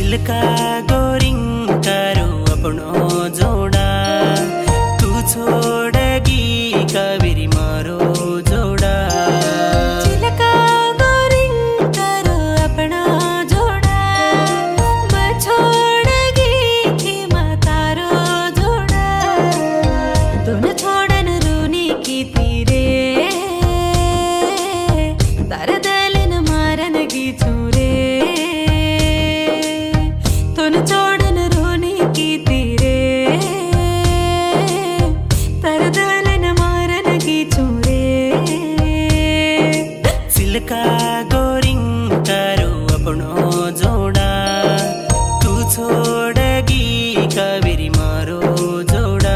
Chilka goreng करो अपनो जोड़ा तू छोड़गी कबीरी मारो जोड़ा चिल्का गोरिङ करो अपना जोड़ा मैं छोड़गी खीमा तारो जोड़ा दोनों छोड़न रूनी की तीरे तार दलन मारन की चूरे छोड़न रोने की तीरे तरदलन मारन की चूरे चिल्का गोरिङ करो अपनो जोड़ा तू छोड़गी कबीरी मारो जोड़ा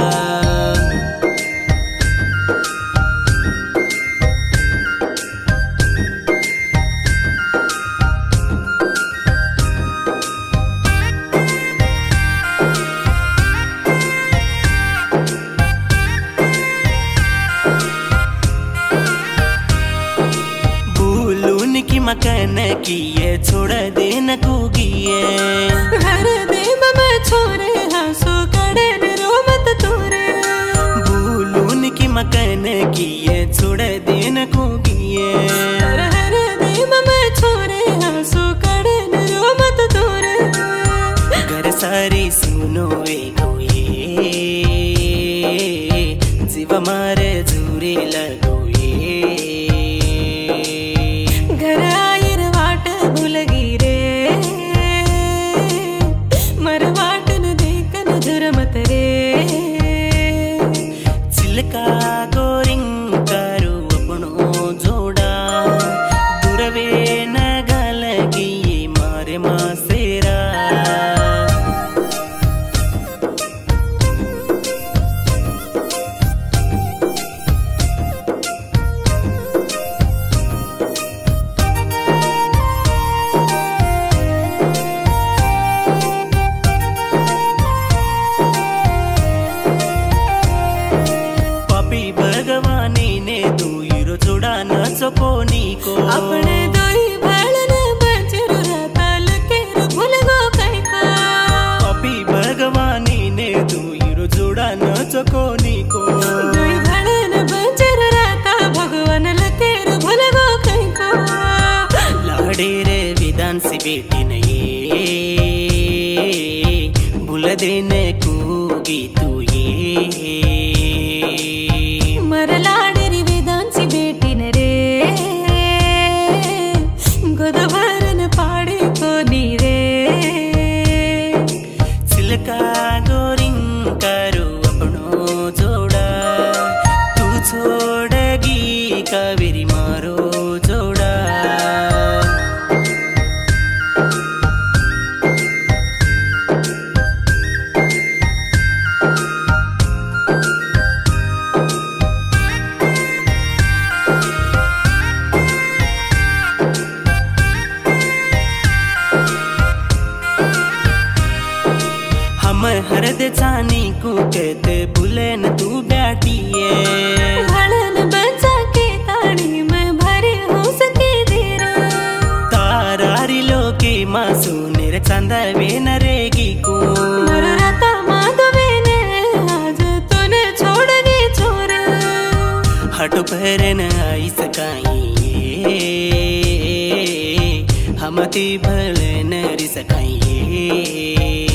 की मकान की ये छोड़ देन कुगिए घर दे मैं छोरे हंसो कड़न रो मत तोरे भूलून की मकान की ये छोड़ देन कुगिए घर दे मैं छोरे हंसो कड़न रो मत तोरे घर सारी सुनो गोये जीव मारे जूरे लगोये घर आयर वाट भूलगी रे मरवाटन देखन जुरमत रे चिल्का गोरिङ करो अपनो जोड़ा दुरवे न गलगी मारे मासेरा भगवानी ने तू हीरो जोड़ा न सकोनी को अपने दोई भालन बचर रहता लकेर भूल गो कहीं को पापी भगवानी ने तू हीरो जोड़ा न सकोनी को दोई भालन बचर रहता भगवान लकेर भूल गो कहीं को लाड़े रे विधान सी बेटी नहीं भूल देने को तू ये मरलाडेरी वेदांसी बेटी न रे गोदभरन पाड़े को नीरे चिल्का गोरिङ करो अपनो जोड़ा तू छोड़गी कबीरी मारो जोड़ा हरद चानी को कहते भूले न तू बैठिए भड़न बचा के ताड़ी में भरे हो सके देरा तारारी लोके मासू निर चंदवे नरेगी को नररता माधवे ने आज तूने छोड़ दी छोरा हट भरन आई सकाइए हमती भले नरी सकाइए